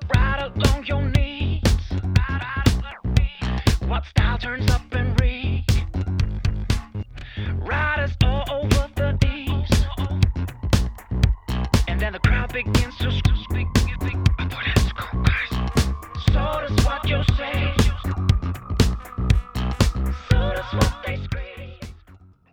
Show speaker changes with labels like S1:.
S1: right along your knees. What style turns up and reek? Riders all over the east, and then the crowd begins to speak. So that's what you say.